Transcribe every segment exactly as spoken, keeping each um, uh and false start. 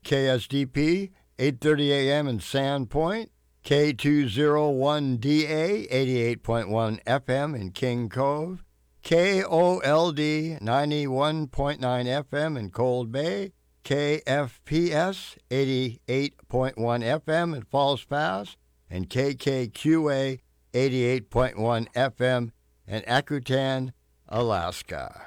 K S D P, eight thirty A M in Sandpoint, K two oh one D A, eighty-eight point one F M in King Cove, K O L D, ninety-one point nine F M in Cold Bay, K F P S, eighty-eight point one F M in Falls Pass, and K K Q A, eighty-eight point one F M in Akutan, Alaska.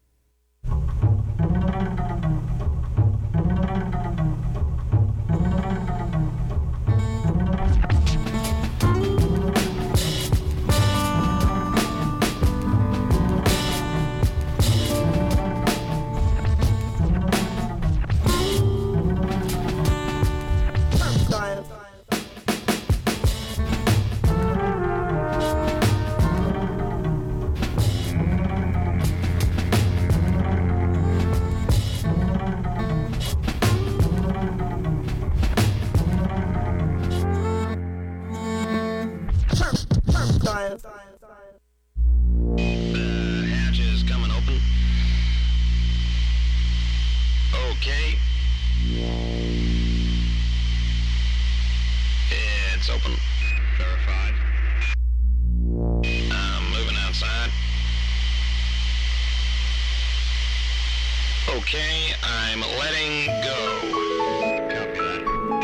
Okay, I'm letting go. Copy that.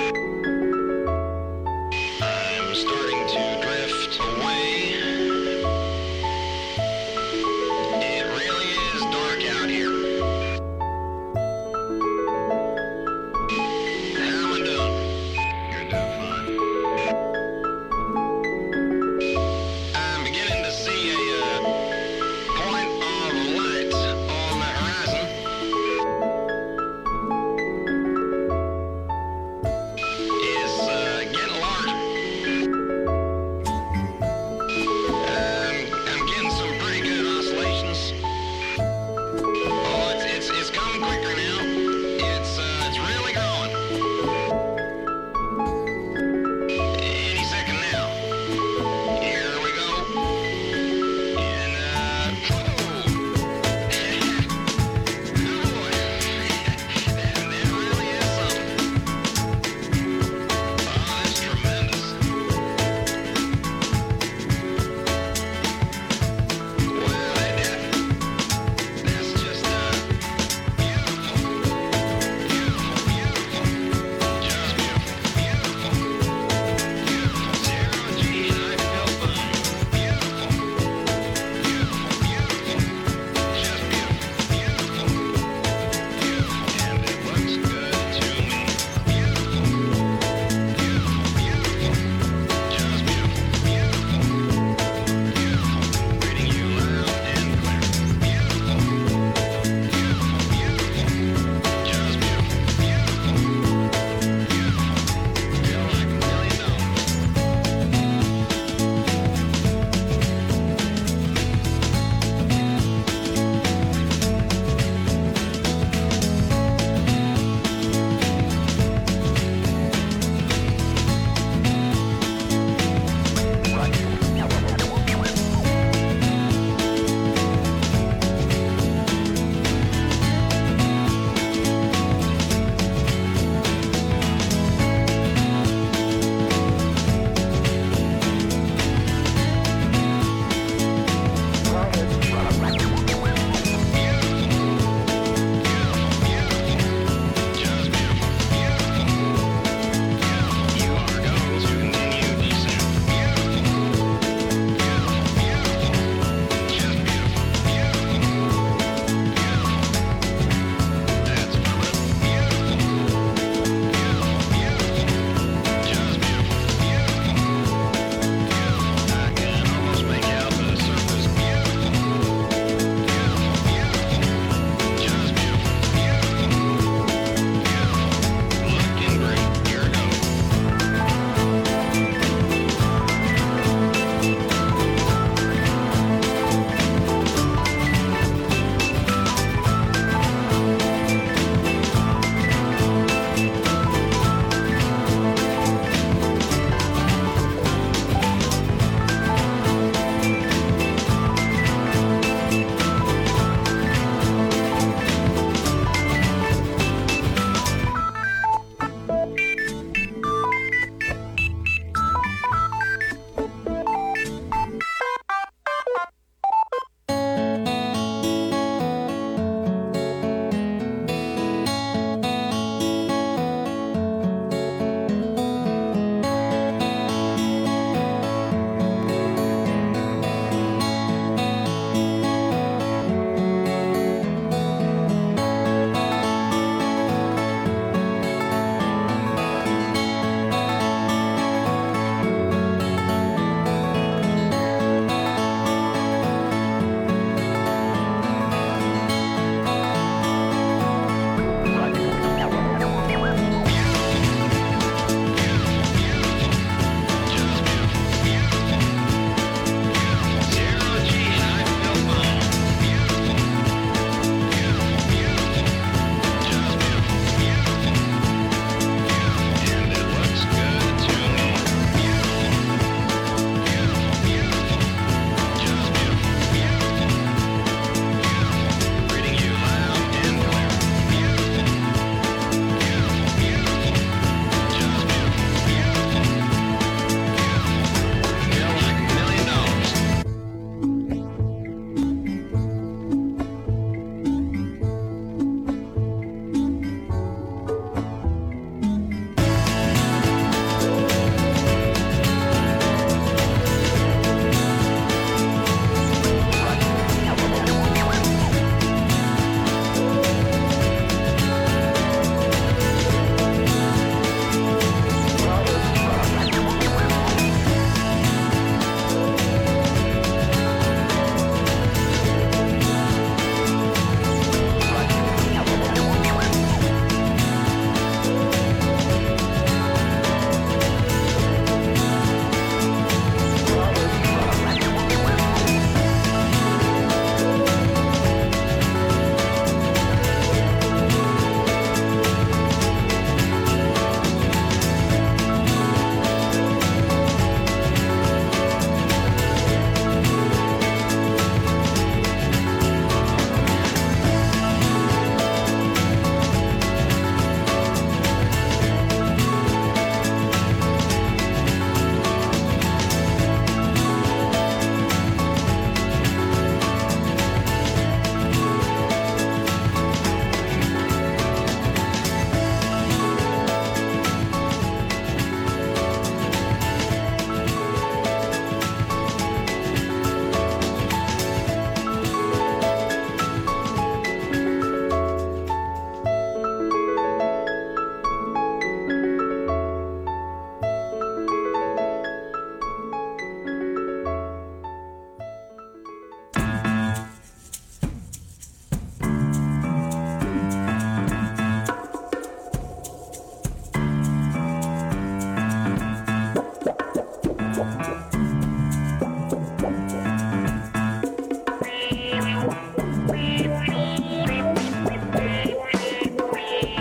I'm starting to drift away. It really is dark out here. How am I doing? You're doing fine. I'm beginning to see a uh, point of light on the horizon.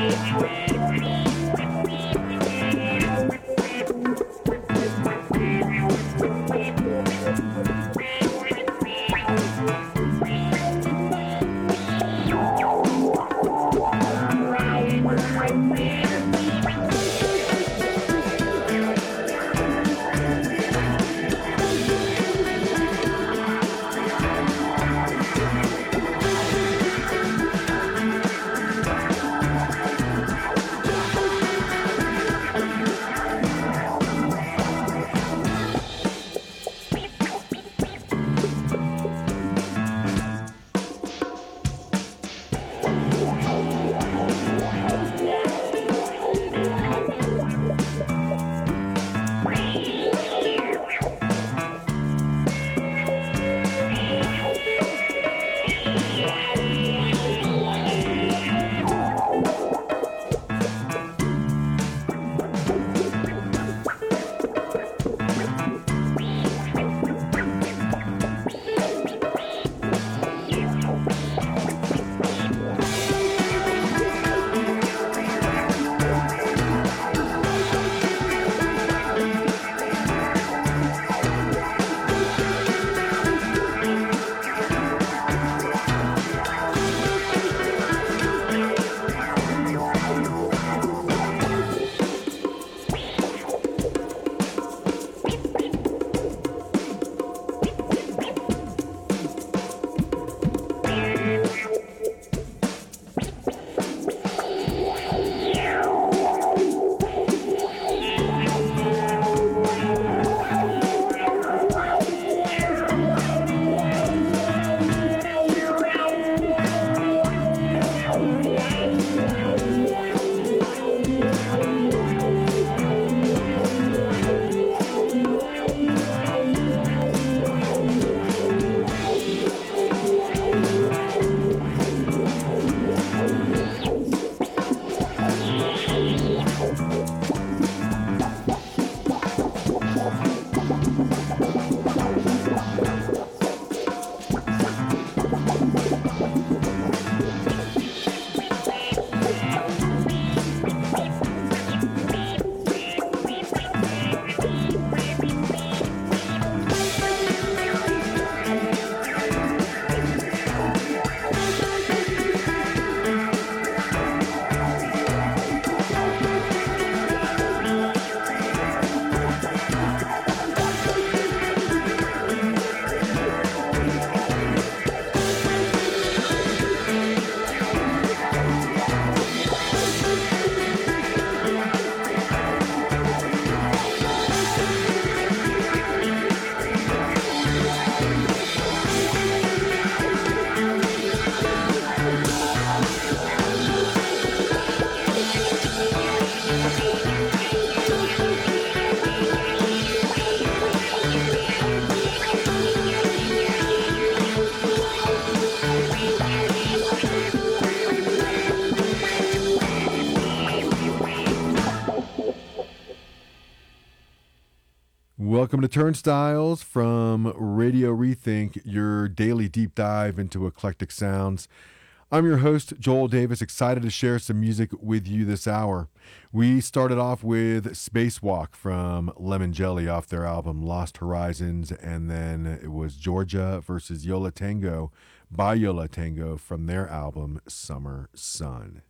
Welcome to Turnstiles from Radio Rethink, your daily deep dive into eclectic sounds. I'm your host, Joel Davis, excited to share some music with you this hour. We started off with Spacewalk from Lemon Jelly off their album Lost Horizons, and then it was Georgia versus Yo La Tengo by Yo La Tengo from their album Summer Sun.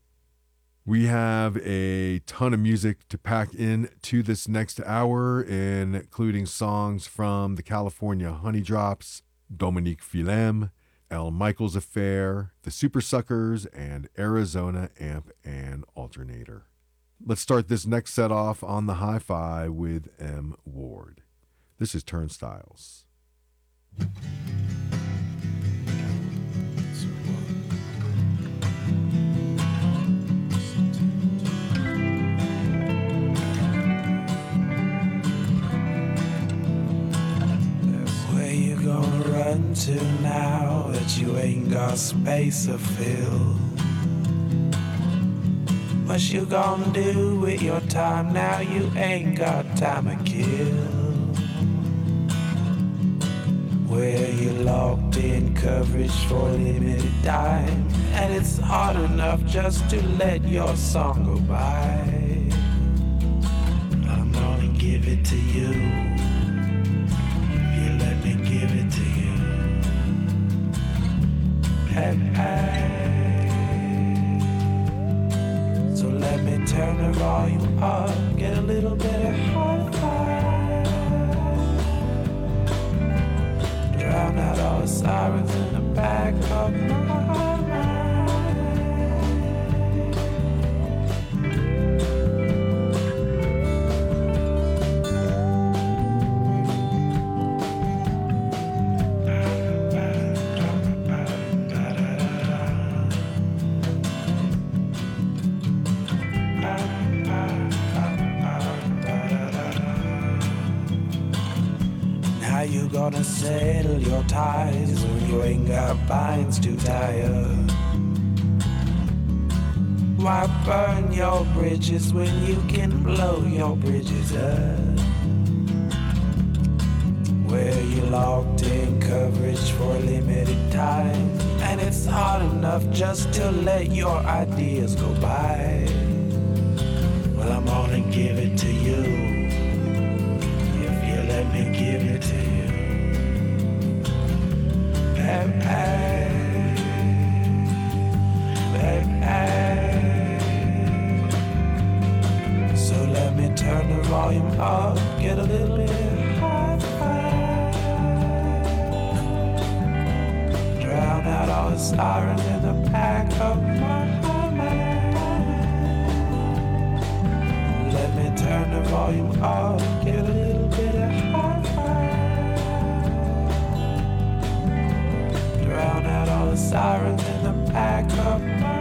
We have a ton of music to pack into this next hour, including songs from the California Honey Drops, Dominique Fillem, Al Michaels Affair, The Super Suckers, and Arizona Amp and Alternator. Let's start this next set off on the hi-fi with M. Ward. This is Turnstiles. Where you gonna run to now that you ain't got space to fill? What you gonna do with your time now you ain't got time to kill? where you're locked in coverage for a limited time, and it's hard enough just to let your song go by. I'm gonna give it to you, if you let me give it to you. Hey, hey. So let me turn the volume up, get a little bit of hi-fi. Drown out all the sirens in the back of my mind. How you gonna settle your ties when you ain't got binds to tie up? Why burn your bridges when you can blow your bridges up? Where you locked in coverage for a limited time, and it's hard enough just to let your ideas go by. Well, I'm gonna give it to you, if you let me give it to you. Hey, hey, hey, hey. So let me turn the volume up, get a little bit high. Drown out all the sirens in the back of my mind. Let me turn the volume up, get a little bit high. Drown out all the sirens in the back of my mind.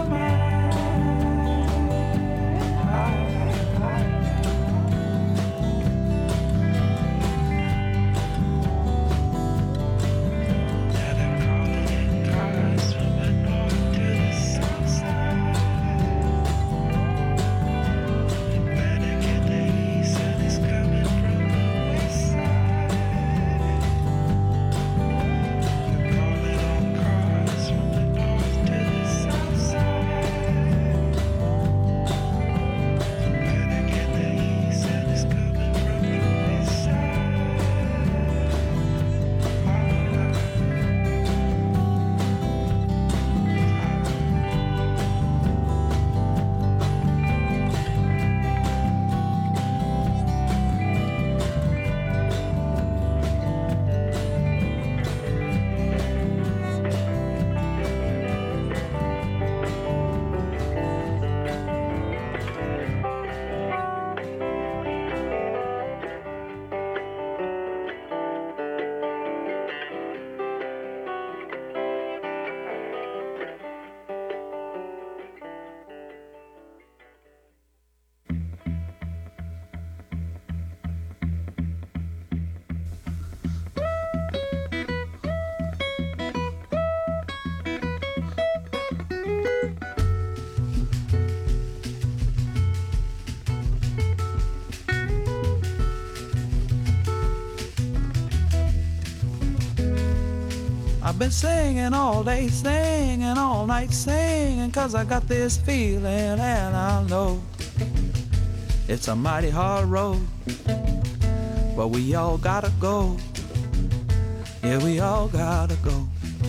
I've been singing all day, singing all night, singing 'cause I got this feeling and I know it's a mighty hard road, but we all gotta go. Yeah, we all gotta go.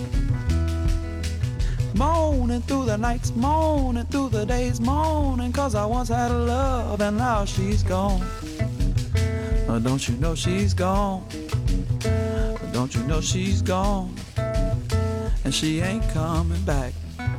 Moaning through the nights, moaning through the days, moaning 'cause I once had a love and now she's gone. Oh, don't you know she's gone? Don't you know she's gone? And she ain't coming back.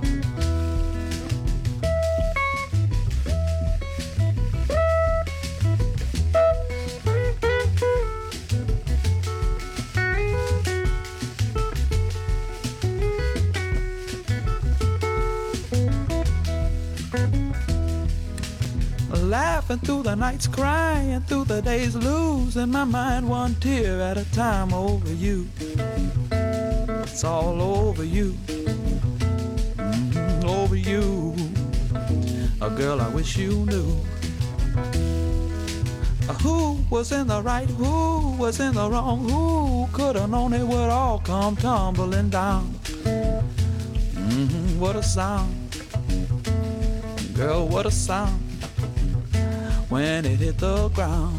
Laughing through the nights, crying through the days, losing my mind one tear at a time over you. It's all over you, mm-hmm, over you. A girl I wish you knew. Who was in the right? Who was in the wrong? Who could have known it would all come tumbling down? Mm-hmm, what a sound. Girl, what a sound when it hit the ground.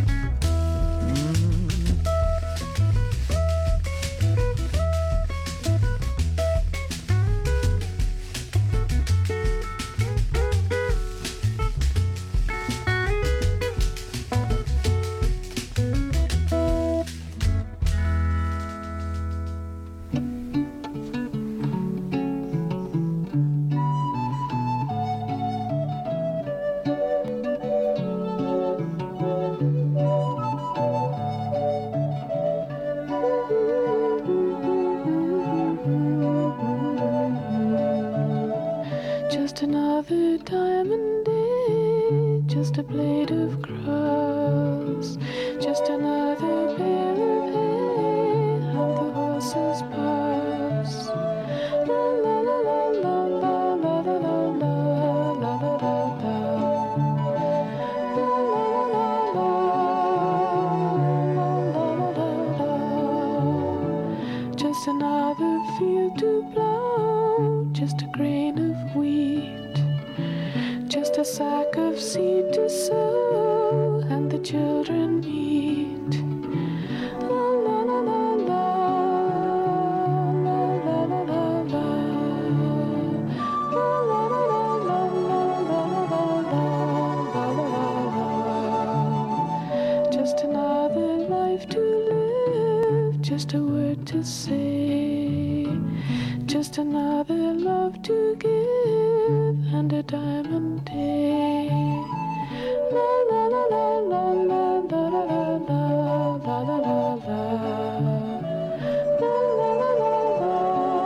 Just another diamond day, just a blade of grass, just another bale of hay, and the horses pass. La la la la la la la la la la la la la la. La la la la la la la. Just another field to plow, just a grain of wheat, just a sack of seed to sow, and the children eat. La la la la la, la la la la la, la la la la la la la. Just another life to live, just a word to say, just another love to give, and a diamond day. La la la la la la la la la la la la la la. La la la la la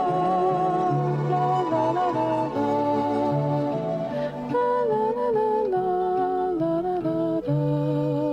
la la la la la. La la la la la la la la.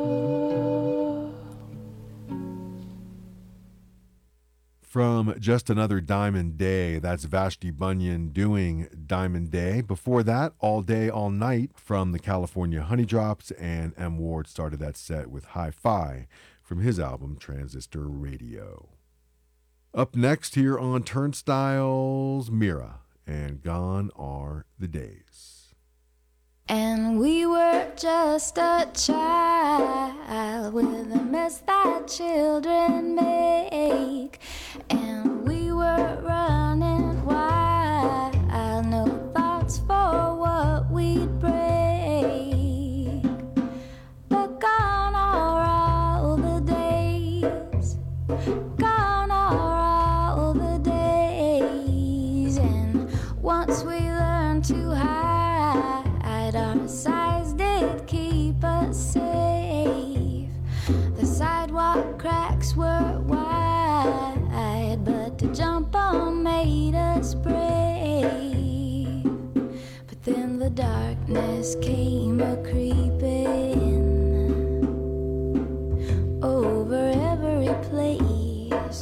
From Just Another Diamond Day, that's Vashti Bunyan doing Diamond Day. Before that, All Day, All Night from the California Honeydrops, and M. Ward started that set with Hi-Fi from his album Transistor Radio. Up next here on Turnstiles, Mira, and Gone Are the Days. And we were just a child with a mess that children make. And we were running wild, no thoughts for what we'd break. But gone are all the days, gone are all the days. And once we learned to hide, our size did keep us safe. The sidewalk cracks were wide, but to jump on made us brave. But then the darkness came a-creeping over every place.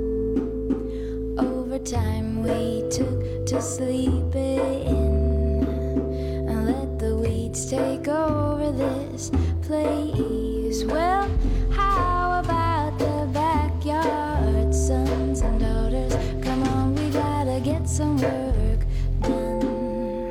Over time we took to sleeping, take over this place. Well, how about the backyard, sons and daughters? Come on, we gotta get some work done.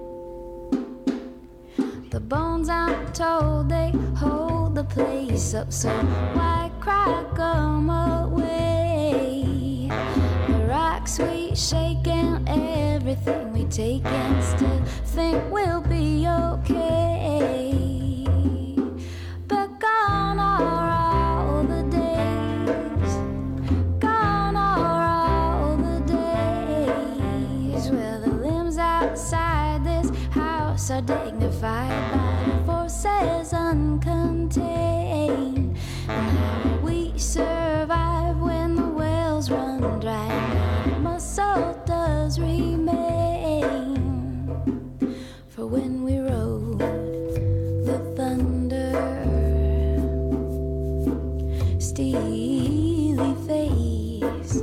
The bones, I'm told, they hold the place up, so why crack them away? The rocks we shake and everything we take, and still think we'll be okay. But gone are all the days, gone are all the days. Well, the limbs outside this house are dignified by forces uncontained. And how we survive when the wells run dry, and muscle does remain. For when we rode the thunder, steely faced,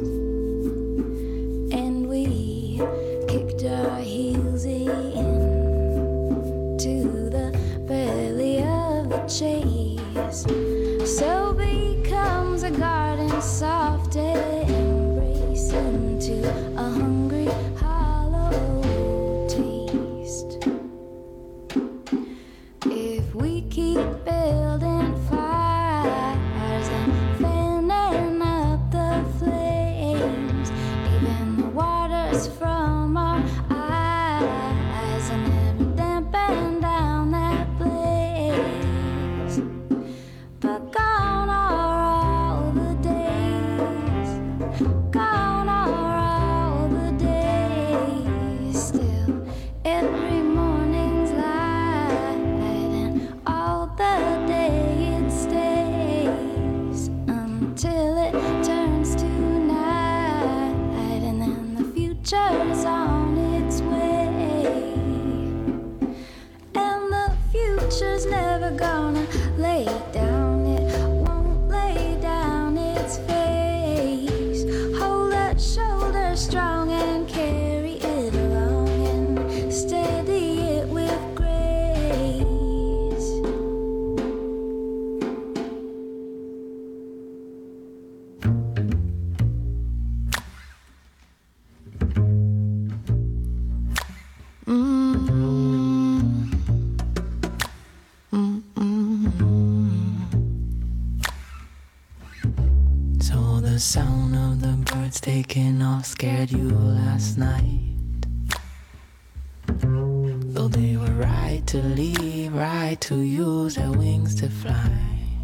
and we kicked our heels in to the belly of the chase. So becomes a garden soft embrace into a hungry hollow taste. If we keep building fires and fanning up the flames, even the waters from our eyes and never dampen down that blaze. But gone are all the days, gone are all the days. Still, every morning's light and all the day it stays until it turns to night, and then the future's on its way. And the future's never gonna lay down, it won't lay down its face. Hold that shoulder strong and carry it along and steady it with grace. So the sound of the birds taking off scared you last night. Though they were right to leave, right to use their wings to fly.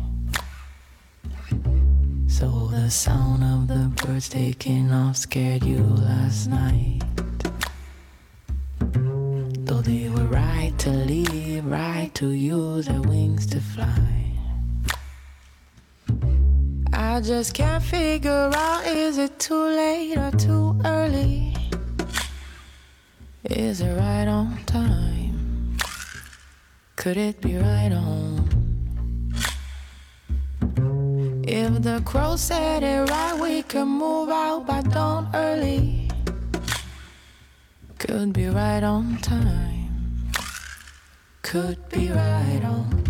So the sound of the birds taking off scared you last night. Though they were right to leave, right to use their wings to fly. I just can't figure out, is it too late or too early? Is it right on time? Could it be right on? If the crow said it right, we could move out by dawn early. Could be right on time. Could be right on.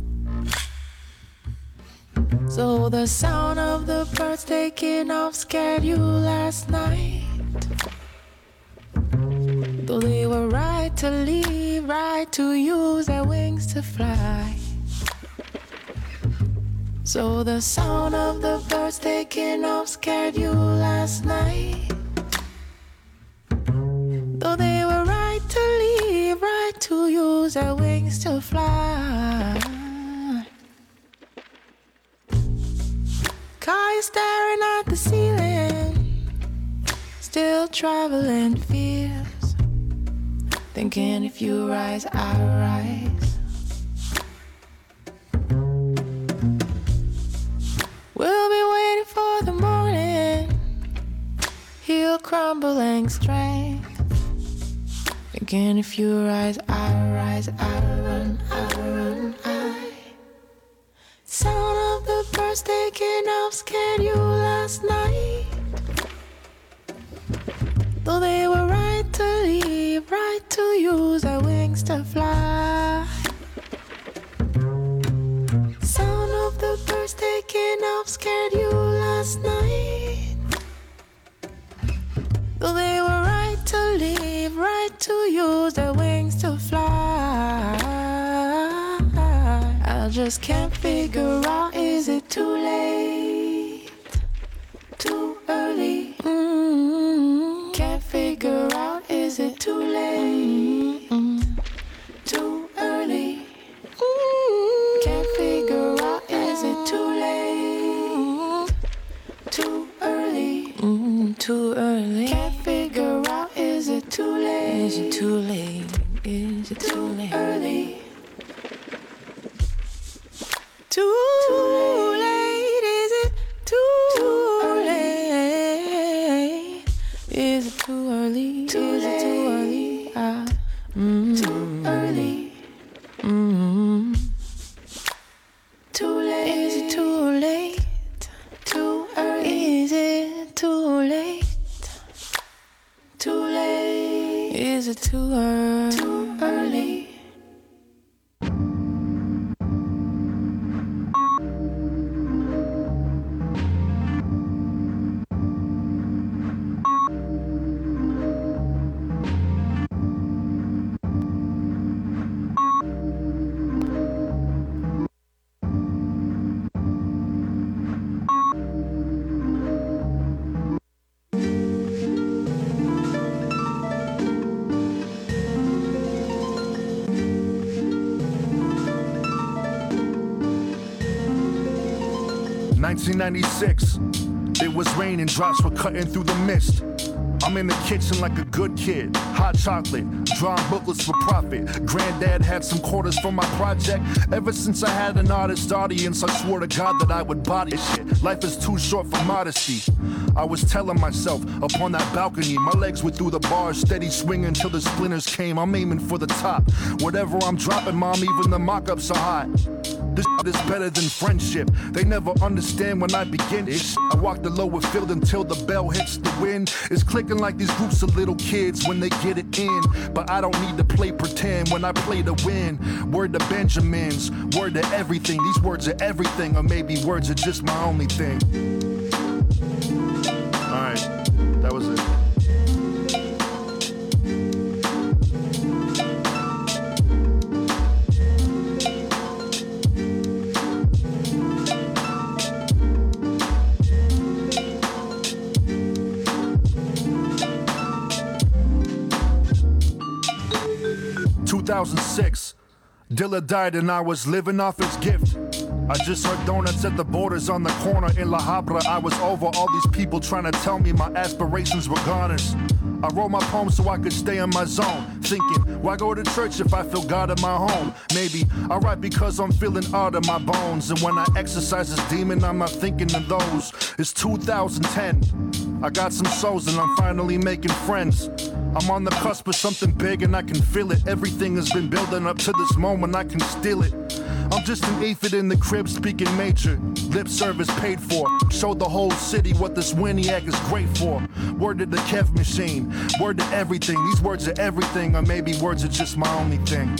So the sound of the birds taking off scared you last night. Though they were right to leave, right to use their wings to fly. So the sound of the birds taking off scared you last night. Though they were right to leave, right to use their wings to fly. Car is staring at the ceiling, still traveling fears, thinking if you rise, I rise. We'll be waiting for the morning, he'll crumble in strength, thinking if you rise, I rise, I run, I run, I. Sound of the birds taking off scared you last night. Though they were right to leave, right to use their wings to fly. Sound of the birds taking off scared you last night. Though they were right to leave, right to use their wings to fly. I just can't figure out, is it too late, too early? Mm-hmm. Can't figure out, is it too late, mm-hmm. too early? Mm-hmm. Can't figure out, is it too late, too early? Mm-hmm. Too early. Can't figure out, is it too late? Is it too late? Is it too, too late? Early? Too, too late, is it nineteen ninety-six. It was raining, drops were cutting through the mist. I'm in the kitchen like a good kid. Hot chocolate, drawing booklets for profit. Granddad had some quarters for my project. Ever since I had an artist audience, I swore to God that I would body shit. Life is too short for modesty. I was telling myself upon that balcony, my legs were through the bars, steady swinging till the splinters came. I'm aiming for the top. Whatever I'm dropping, mom, even the mock-ups are hot. This is better than friendship. They never understand when I begin it. I walk the lower field until the bell hits the wind. It's clicking like these groups of little kids when they get it in. But I don't need to play pretend when I play to win. Word to Benjamins, word to everything. These words are everything, or maybe words are just my only thing. Alright, that was it. two thousand six, Dilla died and I was living off his gift. I just heard donuts at the Borders on the corner in La Habra. I was over all these people trying to tell me my aspirations were goners. I wrote my poems so I could stay in my zone, thinking, why go to church if I feel God in my home? Maybe I write because I'm feeling art in my bones, and when I exercise this demon, I'm not thinking of those. It's two thousand ten, I got some souls and I'm finally making friends. I'm on the cusp of something big and I can feel it. Everything has been building up to this moment, I can steal it. I'm just an aphid in the crib speaking major. Lip service paid for. Show the whole city what this Winiac is great for. Word to the Kev machine. Word to everything. These words are everything, or maybe words are just my only thing.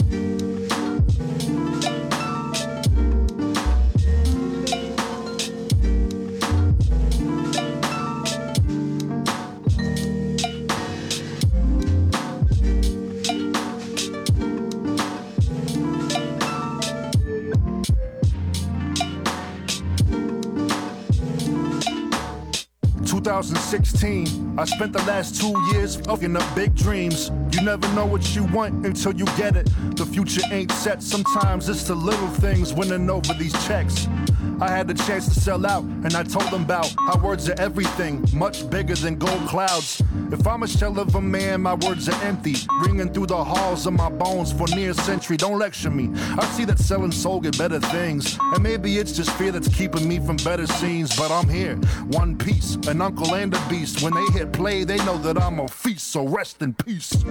twenty sixteen, I spent the last two years fucking up big dreams. You never know what you want until you get it. The future ain't set, sometimes it's the little things winning over these checks. I had the chance to sell out, and I told them about how words are everything, much bigger than gold clouds. If I'm a shell of a man, my words are empty, ringing through the halls of my bones for near a century. Don't lecture me. I see that selling soul get better things, and maybe it's just fear that's keeping me from better scenes. But I'm here, one piece, an uncle and a beast. When they hit play, they know that I'm a feast, so rest in peace.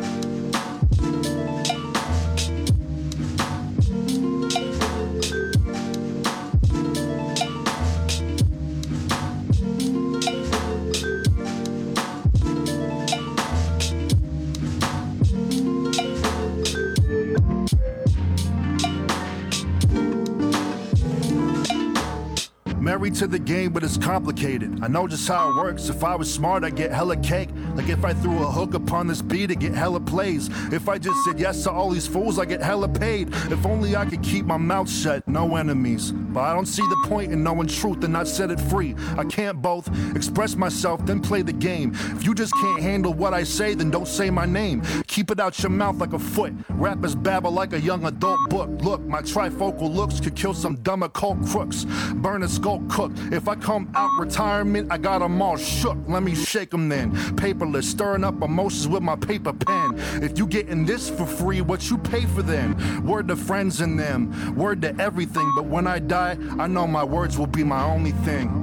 Married to the game, but it's complicated. I know just how it works. If I was smart, I'd get hella cake. Like if I threw a hook upon this beat, I'd get hella plays. If I just said yes to all these fools, I get hella paid. If only I could keep my mouth shut, no enemies. But I don't see the point in knowing truth and not set it free. I can't both express myself, then play the game. If you just can't handle what I say, then don't say my name. Keep it out your mouth like a foot. Rappers babble like a young adult book. Look, my trifocal looks could kill some dumb occult crooks. Burn a skull cook. If I come out retirement, I got them all shook. Let me shake them then. Paperless, stirring up emotions with my paper pen. If you getting this for free, what you pay for then? Word to friends and them, word to everything. But when I die, I know my words will be my only thing.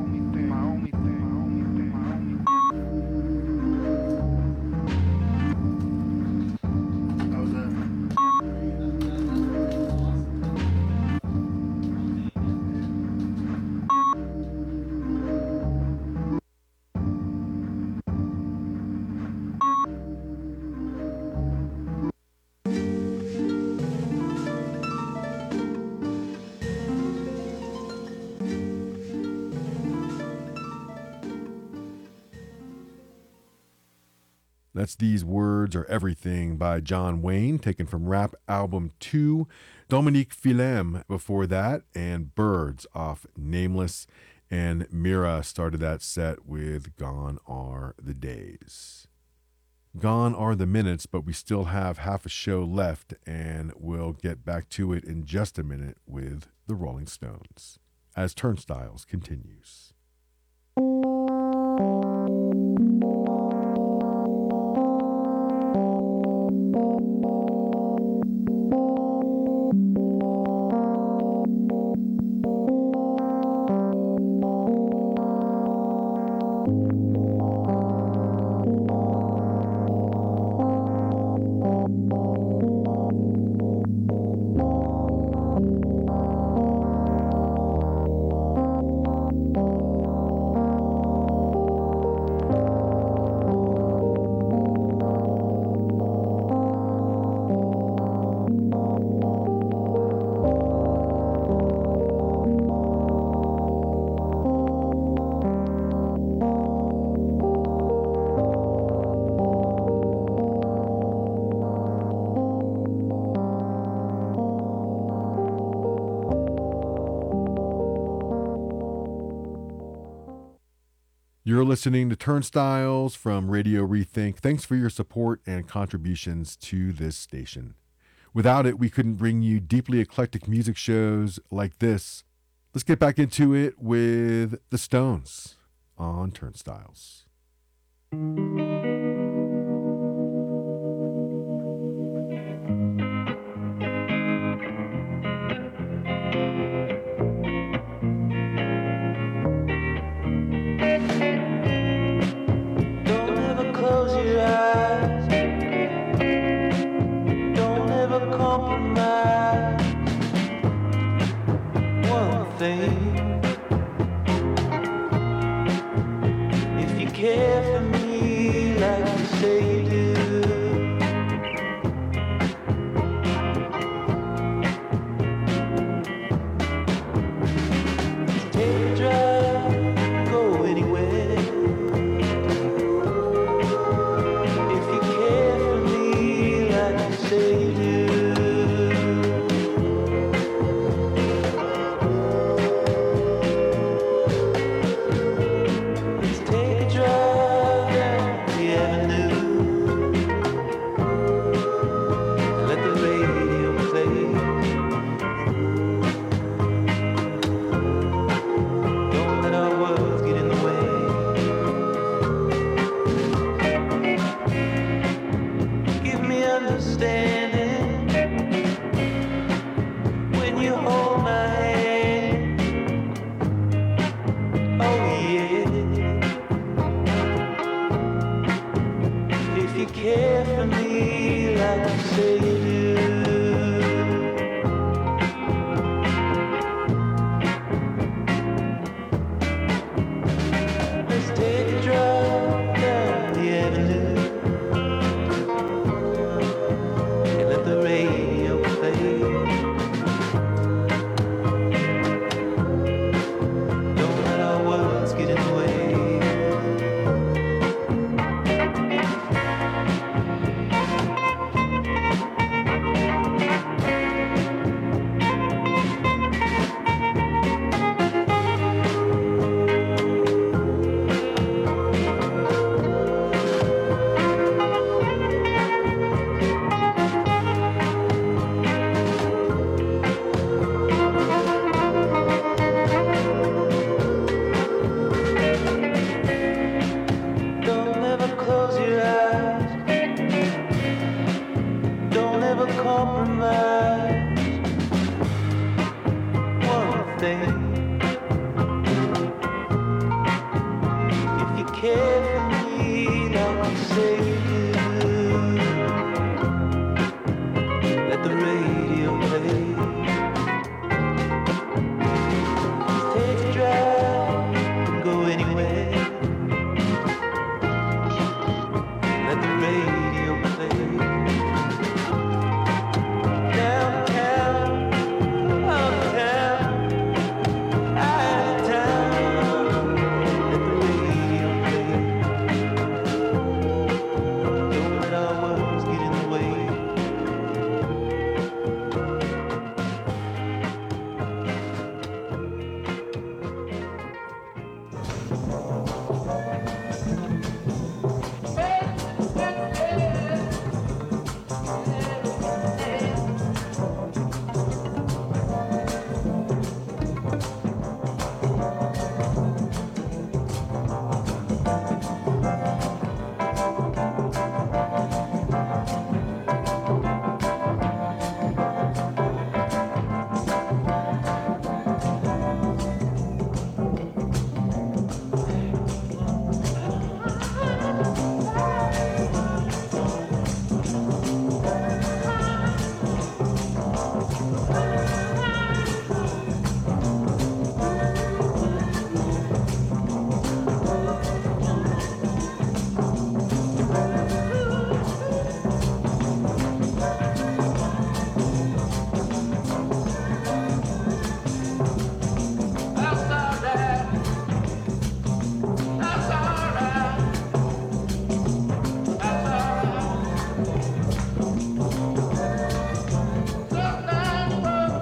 That's These Words Are Everything by John Wayne, taken from Rap Album two. Dominique Fillem before that, and Birds off Nameless. And Mira started that set with Gone Are the Days. Gone are the minutes, but we still have half a show left, and we'll get back to it in just a minute with the Rolling Stones. as Turnstiles continues. You're listening to Turnstiles from Radio Rethink. Thanks for your support and contributions to this station. Without it, we couldn't bring you deeply eclectic music shows like this. Let's get back into it with the Stones on Turnstiles. If you care for me like you say you do, take a drive, go anywhere. If you care for me like you say you do. Sometimes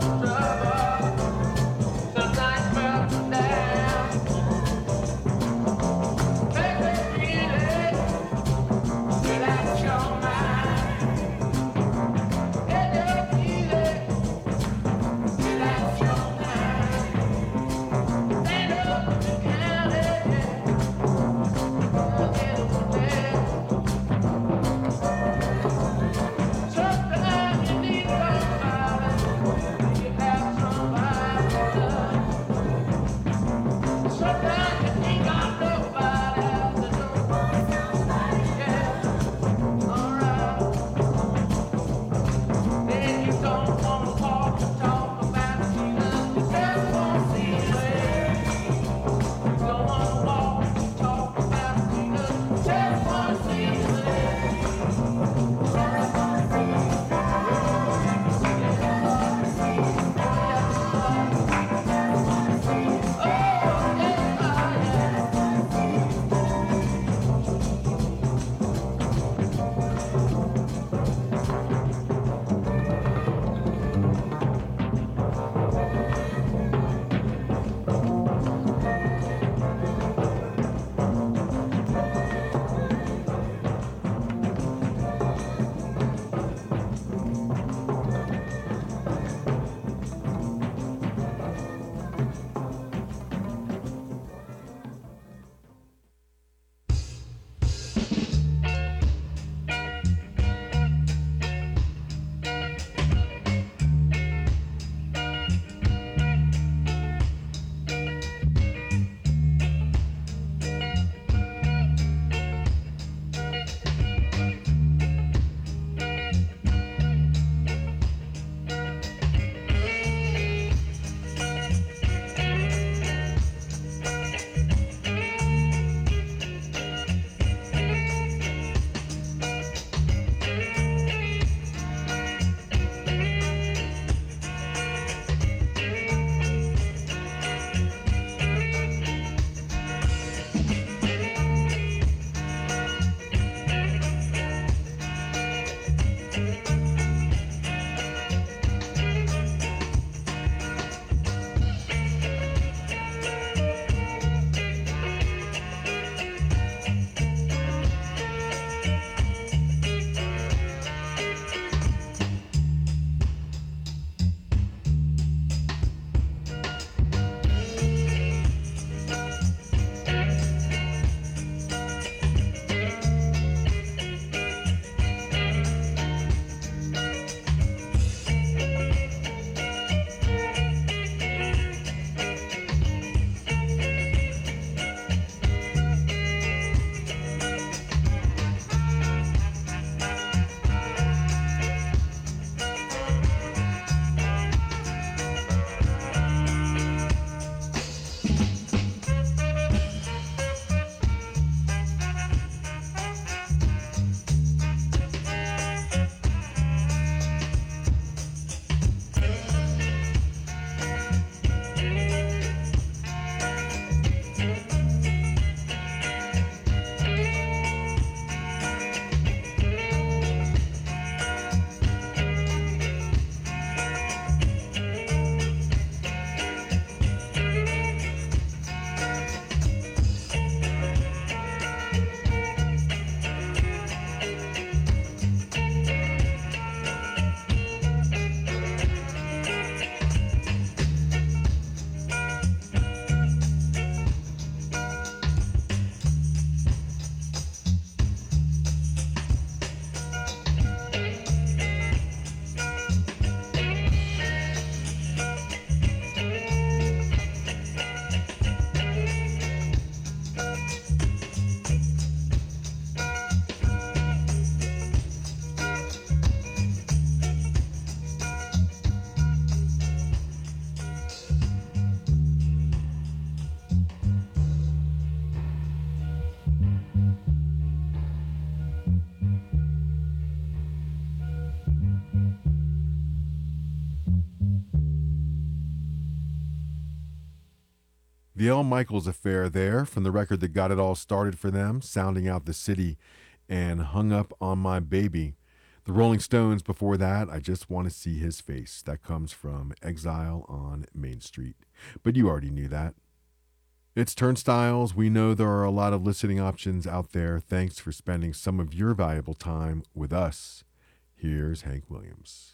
The Al Michaels Affair there, from the record that got it all started for them, Sounding Out the City and Hung Up on My Baby. The Rolling Stones before that, I Just Want to See His Face. That comes from Exile on Main Street. But you already knew that. It's Turnstiles. We know there are a lot of listening options out there. Thanks for spending some of your valuable time with us. Here's Hank Williams.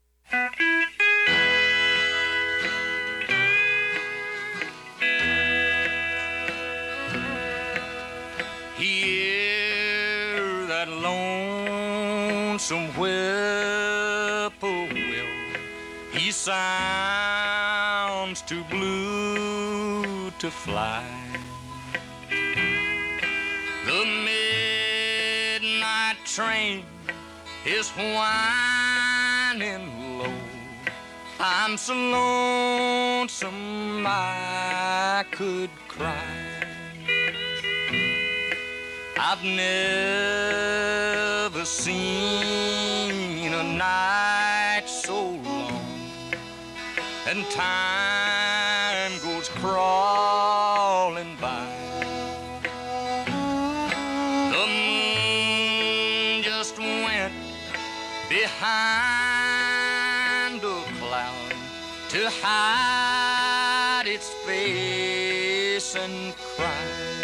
Hear that lonesome whippoorwill. He sounds too blue to fly. The midnight train is whining low. I'm so lonesome I could cry. I've never seen a night so long, and time goes crawling by. The moon just went behind a cloud to hide its face and cry.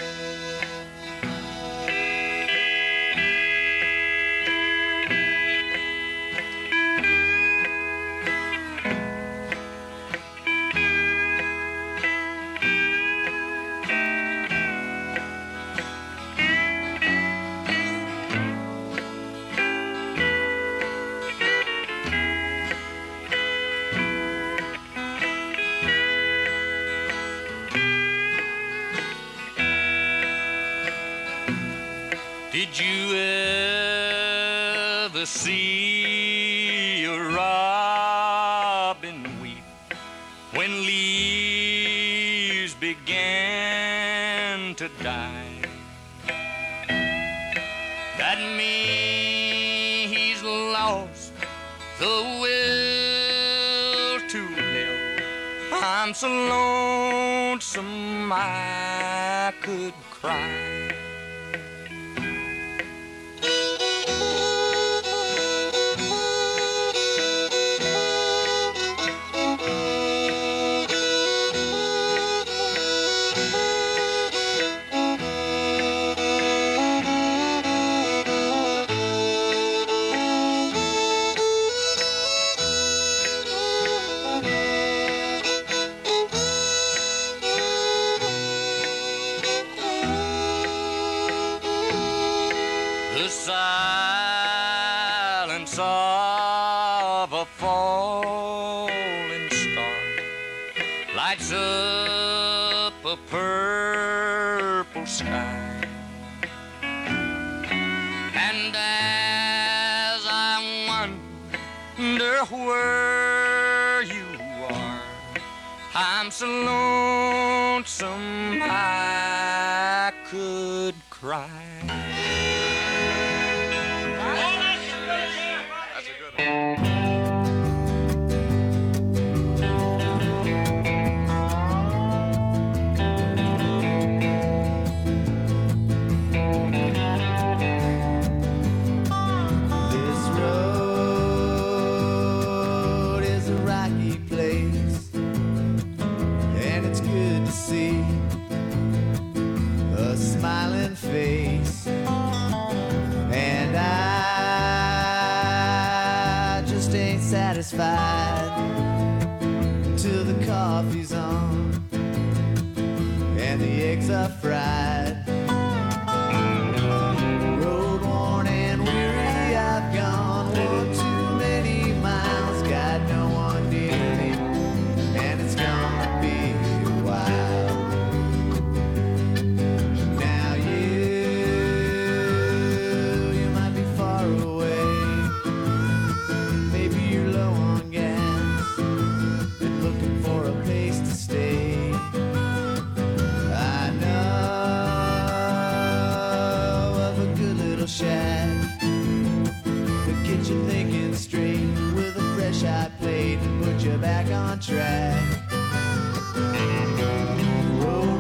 Did you ever see a robin weep when leaves began to die? That means he's lost the will to live. I'm so lonesome I could cry. The silence of a falling star lights up a purple sky, and as I wonder where you are, I'm so lonesome I could cry. Satisfied till the coffee's on and the eggs are fried. Road worn and weary, I've gone one too many miles, got no one near me, and it's gonna be a while. Now you, you might be far away. Maybe you're low on gas and looking for a place to stay. I know of a good little shack that gets you thinking straight with a fresh-eyed plate and put you back on track. Roll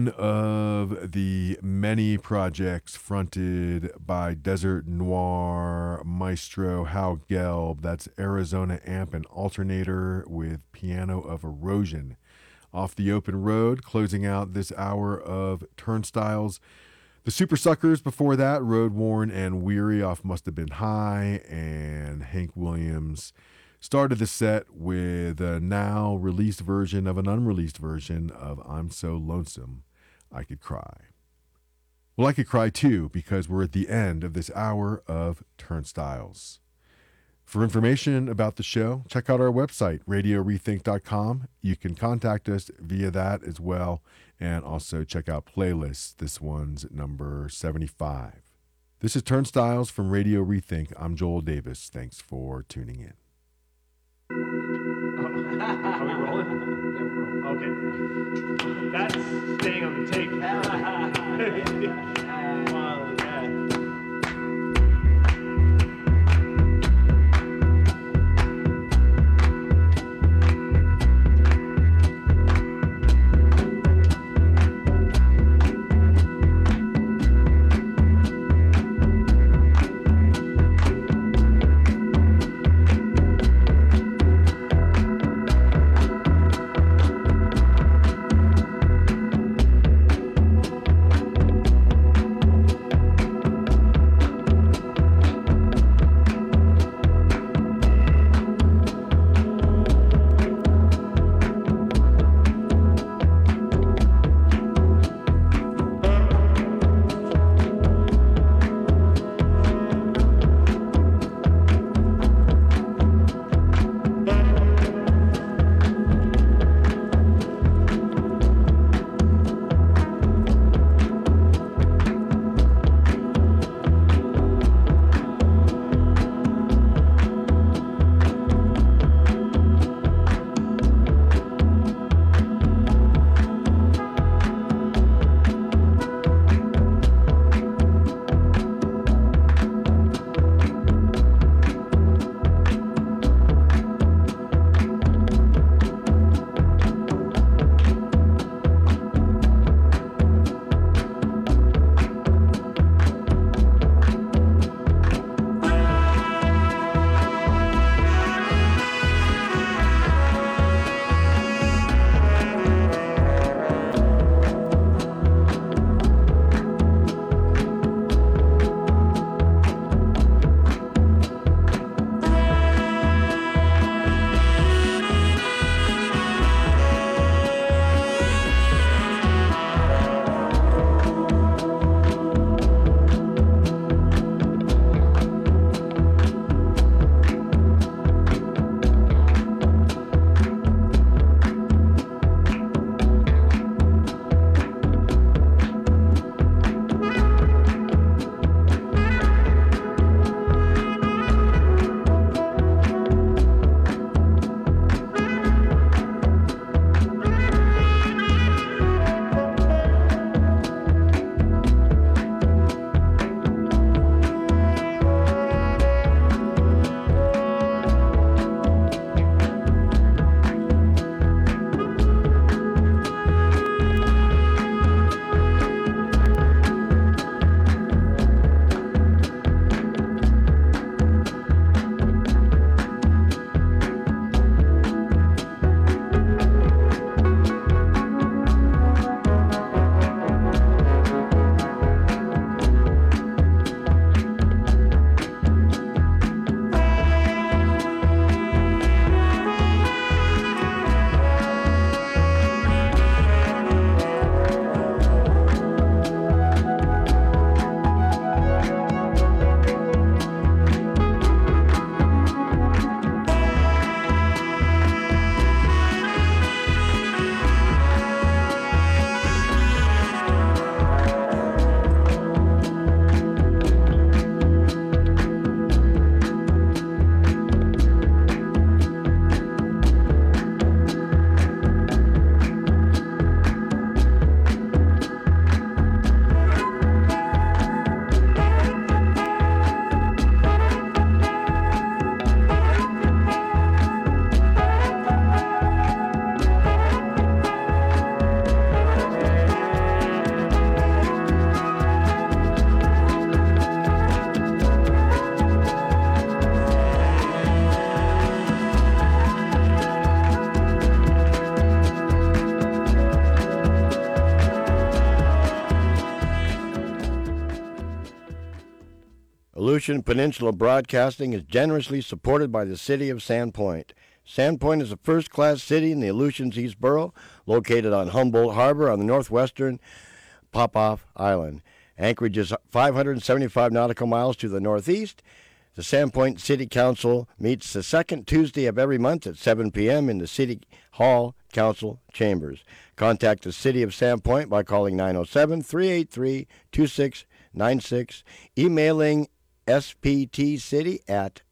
one of the many projects fronted by Desert Noir maestro Hal Gelb. That's Arizona Amp and Alternator with Piano of Erosion. Off the Open Road, closing out this hour of Turnstiles. The Super Suckers before that, Road Worn and Weary off Must Have Been High, and Hank Williams started the set with a now released version of an unreleased version of I'm So Lonesome I Could Cry. Well, I could cry too, because we're at the end of this hour of Turnstiles. For information about the show, check out our website, radio rethink dot com. You can contact us via that as well, and also check out playlists. This one's number seventy-five. This is Turnstiles from Radio Rethink. I'm Joel Davis. Thanks for tuning in. Are we rolling? Yeah, we're rolling. Okay. That's staying on the tape. Wow, yeah. Aleutian Peninsula Broadcasting is generously supported by the City of Sandpoint. Sandpoint is a first-class city in the Aleutians East Borough, located on Humboldt Harbor on the northwestern Popoff Island. Anchorage is five hundred seventy-five nautical miles to the northeast. The Sandpoint City Council meets the second Tuesday of every month at seven p.m. in the City Hall Council Chambers. Contact the City of Sandpoint by calling nine oh seven, three eight three, two six nine six, emailing s p t city at